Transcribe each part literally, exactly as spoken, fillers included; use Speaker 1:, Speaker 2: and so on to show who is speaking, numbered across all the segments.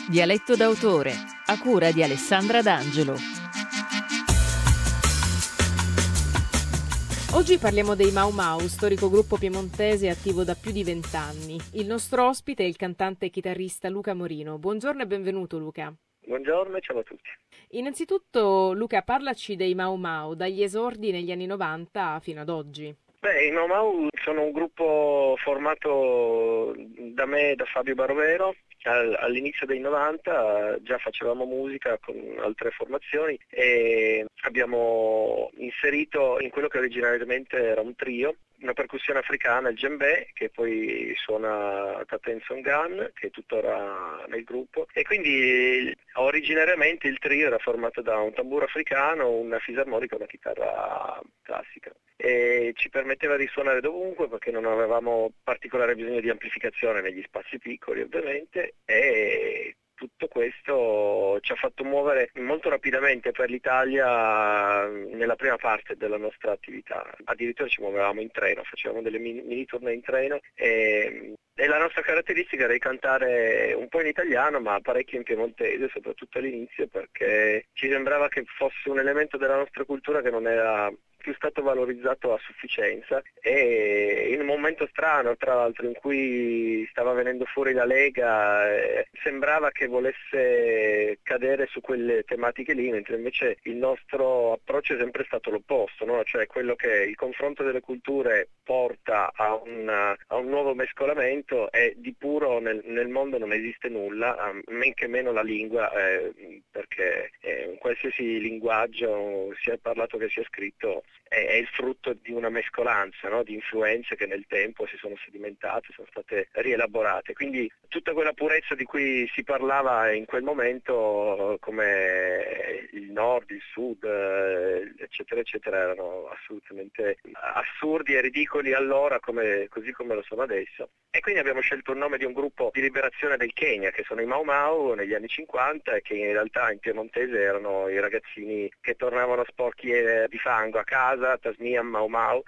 Speaker 1: Dialetto d'autore, a cura di Alessandra D'Angelo.
Speaker 2: Oggi parliamo dei Mau Mau, storico gruppo piemontese attivo da più di vent'anni. Il nostro ospite è il cantante e chitarrista Luca Morino. Buongiorno e benvenuto, Luca.
Speaker 3: Buongiorno e ciao a tutti.
Speaker 2: Innanzitutto, Luca, parlaci dei Mau Mau, dagli esordi negli anni novanta fino ad oggi.
Speaker 3: Beh, i Mau Mau sono un gruppo formato da me e da Fabio Barovero. All'inizio dei novanta già facevamo musica con altre formazioni e abbiamo inserito in quello che originariamente era un trio una percussione africana, il djembé, che poi suona Taten Songan, che è tuttora nel gruppo, e quindi originariamente il trio era formato da un tamburo africano, una fisarmonica e una chitarra classica, e ci permetteva di suonare dovunque perché non avevamo particolare bisogno di amplificazione negli spazi piccoli ovviamente, e tutto questo ci ha fatto muovere molto rapidamente per l'Italia nella prima parte della nostra attività. Addirittura ci muovevamo in treno, facevamo delle mini, mini tournée in treno e, e la nostra caratteristica era di cantare un po' in italiano ma parecchio in piemontese, soprattutto all'inizio, perché ci sembrava che fosse un elemento della nostra cultura che non era più stato valorizzato a sufficienza, e in un momento strano tra l'altro in cui stava venendo fuori la Lega eh, sembrava che volesse cadere su quelle tematiche lì, mentre invece il nostro approccio è sempre stato l'opposto, no? Cioè quello che il confronto delle culture porta a, una, a un nuovo mescolamento, e di puro nel, nel mondo non esiste nulla, men che meno la lingua, eh, perché eh, qualsiasi linguaggio sia parlato che sia scritto è il frutto di una mescolanza, no? Di influenze che nel tempo si sono sedimentate, sono state rielaborate. Quindi tutta quella purezza di cui si parlava in quel momento, come il nord, il sud, eccetera, eccetera, erano assolutamente assurdi e ridicoli allora, come, così come lo sono adesso. E quindi abbiamo scelto il nome di un gruppo di liberazione del Kenya, che sono i Mau Mau negli anni cinquanta, e che in realtà in piemontese erano i ragazzini che tornavano sporchi di fango a casa, Tasmian Mau Mau,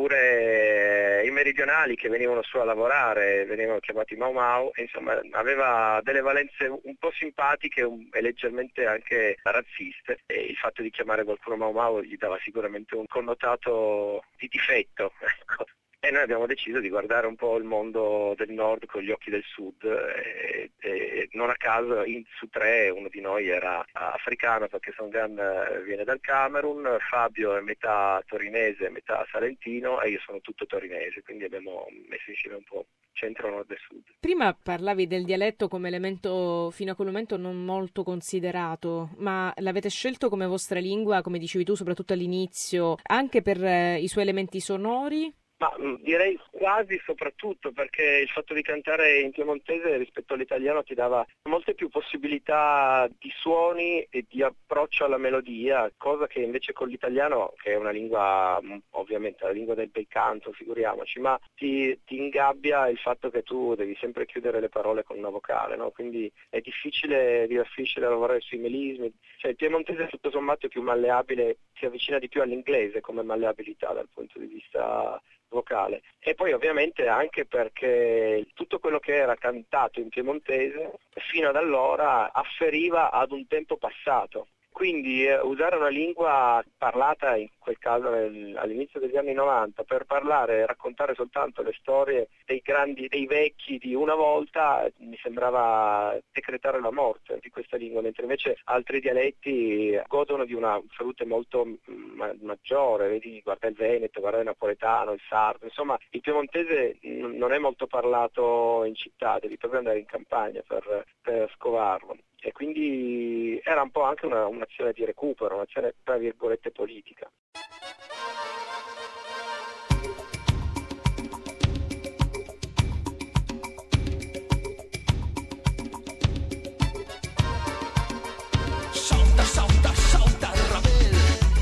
Speaker 3: oppure i meridionali che venivano su a lavorare, venivano chiamati Mau Mau, e insomma aveva delle valenze un po' simpatiche e leggermente anche razziste, e il fatto di chiamare qualcuno Mau Mau gli dava sicuramente un connotato di difetto, ecco. E noi abbiamo deciso di guardare un po' il mondo del nord con gli occhi del sud, e, e non a caso in, su tre uno di noi era africano, perché Songan viene dal Camerun, Fabio è metà torinese, metà salentino, e io sono tutto torinese, quindi abbiamo messo insieme un po' centro, nord e sud.
Speaker 2: Prima parlavi del dialetto come elemento fino a quel momento non molto considerato, ma l'avete scelto come vostra lingua, come dicevi tu, soprattutto all'inizio, anche per eh, i suoi elementi sonori?
Speaker 3: Ma direi quasi soprattutto perché il fatto di cantare in piemontese rispetto all'italiano ti dava molte più possibilità di suoni e di approccio alla melodia, cosa che invece con l'italiano, che è una lingua, ovviamente la lingua del bel canto, figuriamoci, ma ti, ti ingabbia il fatto che tu devi sempre chiudere le parole con una vocale, no? Quindi è difficile, difficile lavorare sui melismi, cioè il piemontese tutto sommato è più malleabile, si avvicina di più all'inglese come malleabilità dal punto di vista vocale, e poi ovviamente anche perché tutto quello che era cantato in piemontese fino ad allora afferiva ad un tempo passato. Quindi eh, usare una lingua parlata, in quel caso nel, all'inizio degli anni novanta, per parlare e raccontare soltanto le storie dei grandi, dei vecchi di una volta, mi sembrava decretare la morte di questa lingua, mentre invece altri dialetti godono di una salute molto ma- maggiore, vedi, guarda il veneto, guarda il napoletano, il sardo, insomma il piemontese n- non è molto parlato in città, devi proprio andare in campagna per, per scovarlo. E quindi era un po' anche una, un'azione di recupero, un'azione tra virgolette politica.
Speaker 4: Salta, salta, salta il ravel.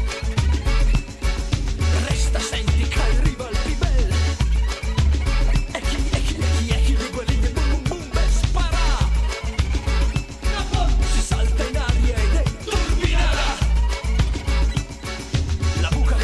Speaker 4: Resta, senti che arriva il pibel. E chi, e chi, e chi, e chi, rigoliglia, bum bum bum, bel spara. Si salta in aria ed è turbinata. La buca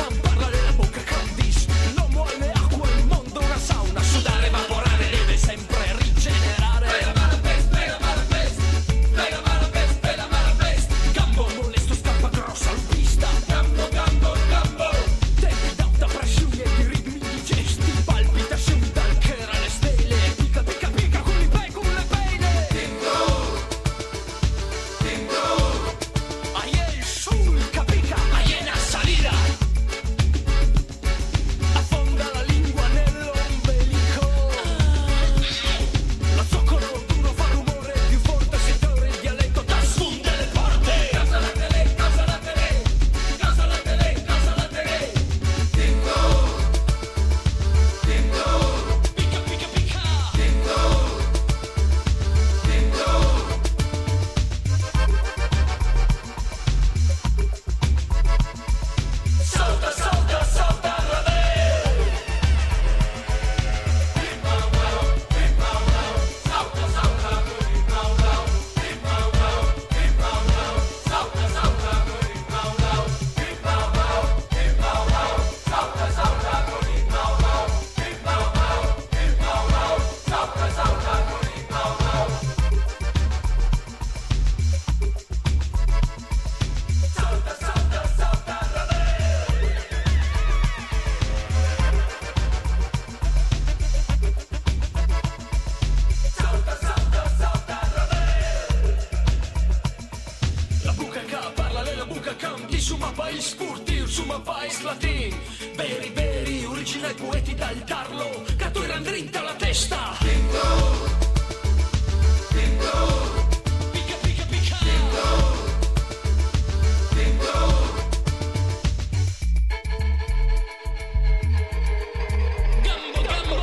Speaker 4: saltarlo, che tu era drinta la testa. Picca, picca, picca. Gambo, gambo.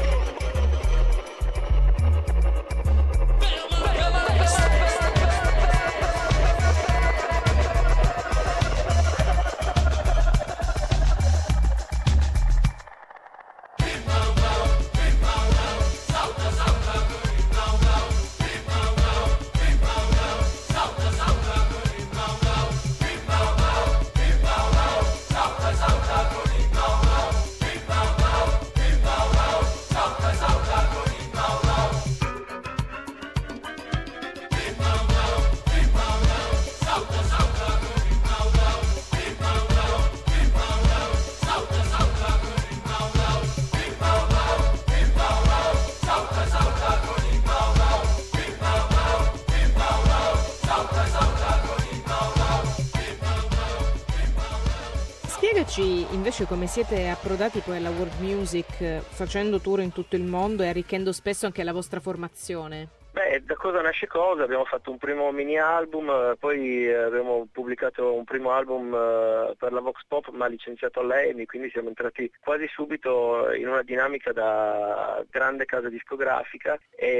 Speaker 2: Spiegaci invece come siete approdati poi alla world music, eh, facendo tour in tutto il mondo e arricchendo spesso anche la vostra formazione.
Speaker 3: Beh, da cosa nasce cosa? Abbiamo fatto un primo mini album, eh, poi eh, abbiamo pubblicato un primo album eh, per la Vox Pop ma licenziato all'E M I, quindi siamo entrati quasi subito in una dinamica da grande casa discografica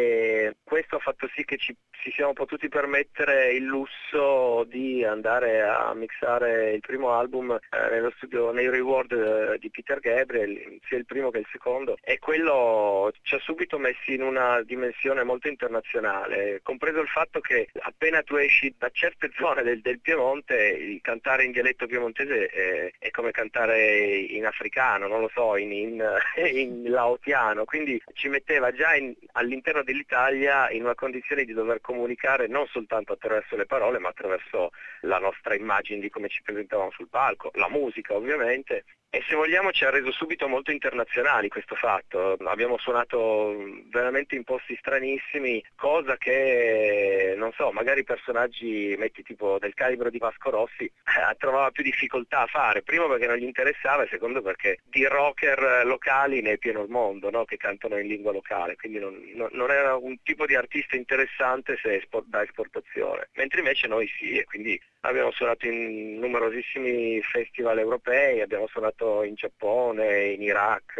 Speaker 3: e questo ha fatto sì che ci, ci siamo potuti permettere il lusso di andare a mixare il primo album eh, nello studio nei Reward eh, di Peter Gabriel, sia il primo che il secondo, e quello ci ha subito messi in una dimensione molto internazionale, compreso il fatto che appena tu esci da certe zone del, del Piemonte, il cantare in dialetto piemontese è, è come cantare in africano, non lo so, in, in, in laotiano, quindi ci metteva già in, all'interno dell'Italia in una condizione di dover comunicare non soltanto attraverso le parole ma attraverso la nostra immagine di come ci presentavamo sul palco, la musica ovviamente. E se vogliamo ci ha reso subito molto internazionali questo fatto, abbiamo suonato veramente in posti stranissimi, cosa che, non so, magari personaggi, metti tipo del calibro di Vasco Rossi, eh, trovava più difficoltà a fare, primo perché non gli interessava e secondo perché di rocker locali ne è pieno il mondo, no? Che cantano in lingua locale, quindi non, non, non era un tipo di artista interessante se esport, da esportazione, mentre invece noi sì, e quindi abbiamo suonato in numerosissimi festival europei, abbiamo suonato in Giappone, in Iraq,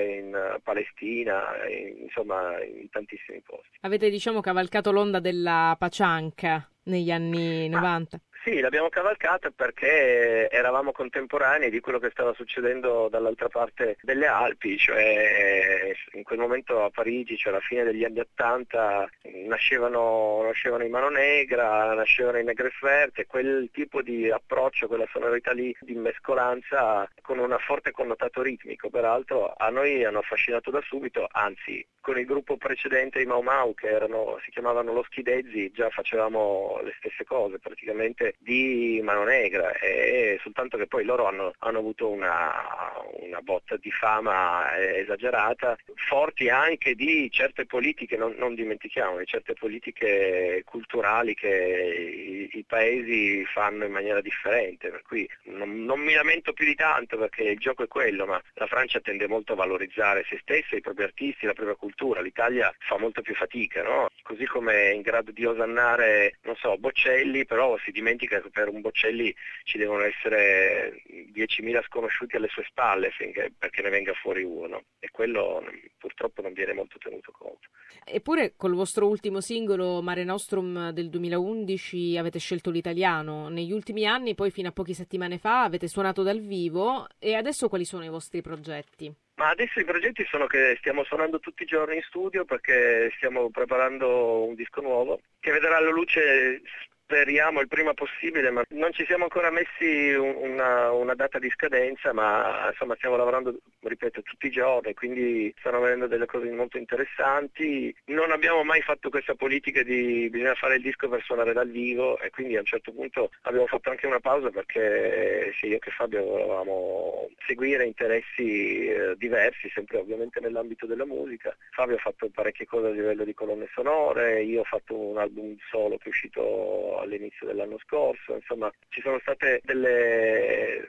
Speaker 3: in Palestina, in, insomma in tantissimi posti.
Speaker 2: Avete diciamo cavalcato l'onda della pacianca negli anni novanta?
Speaker 3: Sì, l'abbiamo cavalcata perché eravamo contemporanei di quello che stava succedendo dall'altra parte delle Alpi, cioè in quel momento a Parigi, cioè alla fine degli anni Ottanta, nascevano, nascevano i Mano Negra, nascevano i Negrefert, quel tipo di approccio, quella sonorità lì di mescolanza con un forte connotato ritmico, peraltro a noi hanno affascinato da subito, anzi con il gruppo precedente i Mau Mau che erano, si chiamavano Lo Schidezzi, già facevamo le stesse cose praticamente di Mano Negra, e soltanto che poi loro hanno, hanno avuto una, una botta di fama esagerata, forti anche di certe politiche, non, non dimentichiamo, di certe politiche culturali che i, i paesi fanno in maniera differente, per cui non, non mi lamento più di tanto perché il gioco è quello, ma la Francia tende molto a valorizzare se stessa, i propri artisti, la propria cultura, l'Italia fa molto più fatica, no? Così come è in grado di osannare, non so, Bocelli, però si dimentica che per un Bocelli ci devono essere diecimila sconosciuti alle sue spalle finché, perché ne venga fuori uno, e quello purtroppo non viene molto tenuto conto.
Speaker 2: Eppure col vostro ultimo singolo Mare Nostrum del duemilaundici avete scelto l'italiano. Negli ultimi anni, poi fino a poche settimane fa, avete suonato dal vivo, e adesso quali sono i vostri progetti?
Speaker 3: Ma adesso i progetti sono che stiamo suonando tutti i giorni in studio perché stiamo preparando un disco nuovo che vedrà la luce, speriamo il prima possibile, ma non ci siamo ancora messi una, una data di scadenza, ma insomma stiamo lavorando, ripeto, tutti i giorni, quindi stanno venendo delle cose molto interessanti. Non abbiamo mai fatto questa politica di bisogna fare il disco per suonare dal vivo, e quindi a un certo punto abbiamo fatto anche una pausa perché sia io che Fabio volevamo seguire interessi eh, diversi, sempre ovviamente nell'ambito della musica. Fabio ha fatto parecchie cose a livello di colonne sonore, io ho fatto un album solo che è uscito all'inizio dell'anno scorso, insomma ci sono state delle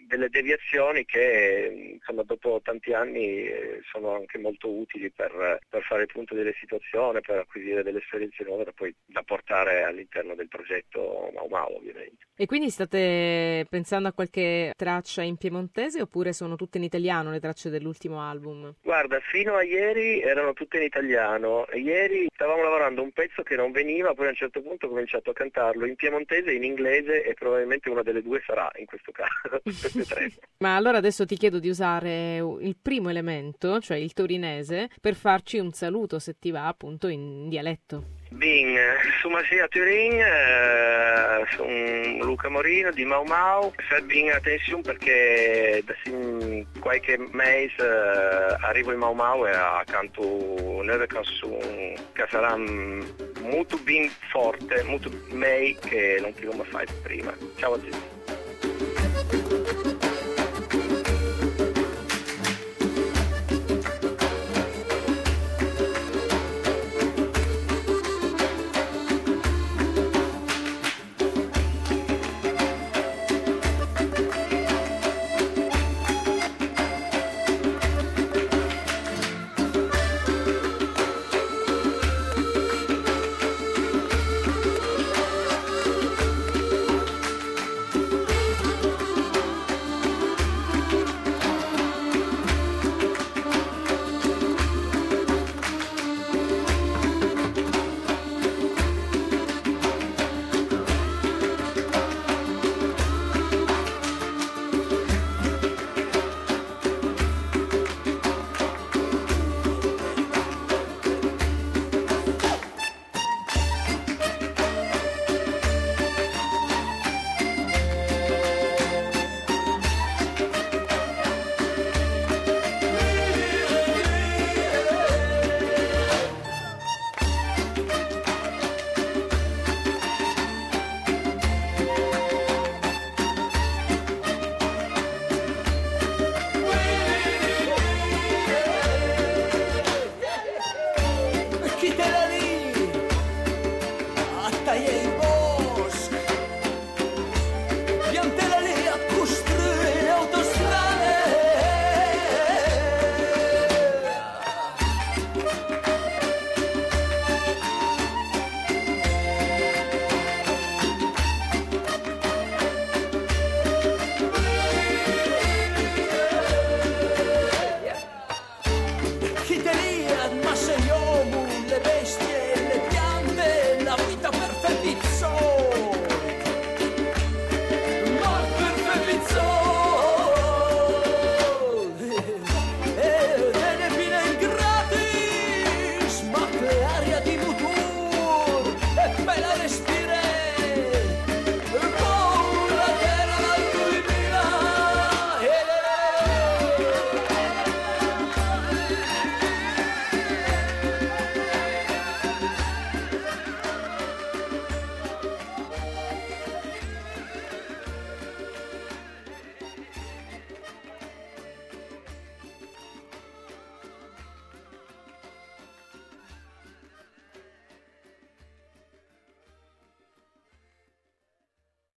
Speaker 3: delle deviazioni che insomma dopo tanti anni eh, sono anche molto utili per, per fare il punto della situazione, per acquisire delle esperienze nuove da poi da portare all'interno del progetto Mau Mau, ovviamente.
Speaker 2: E quindi state pensando a qualche traccia in piemontese oppure sono tutte in italiano le tracce dell'ultimo album?
Speaker 3: Guarda, fino a ieri erano tutte in italiano. Ieri stavamo lavorando un pezzo che non veniva, poi a un certo punto ho cominciato a cantarlo in piemontese, in inglese e probabilmente una delle due sarà in questo caso, queste tre.
Speaker 2: Ma allora adesso ti chiedo di usare il primo elemento, cioè il torinese, per farci un saluto, se ti va, appunto in dialetto.
Speaker 3: Bing, sono a Turin, eh, sono Luca Morino di Mau Mau. Fate bene attenzione perché da qualche mese eh, arrivo in Mau Mau e accanto nuove canzoni che saranno molto ben forte, molto meglio che non abbiamo mai fatto prima. Ciao a tutti.